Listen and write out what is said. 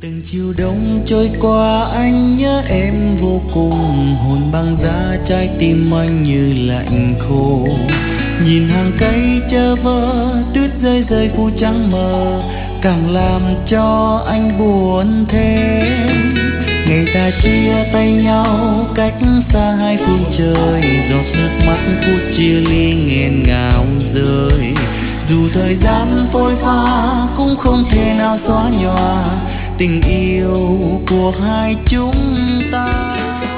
Từng chiều đông trôi qua anh nhớ em vô cùng, hồn băng giá trái tim anh như lạnh khô. Nhìn hàng cây chơ vơ tuyết rơi rơi phủ trắng mờ, càng làm cho anh buồn thêm. Ngày ta chia tay nhau cách xa hai phương trời, giọt nước mắt phút chia ly nghẹn ngào rơi. Dù thời gian phôi pha cũng không thể nào xóa nhòa tình yêu của hai chúng ta.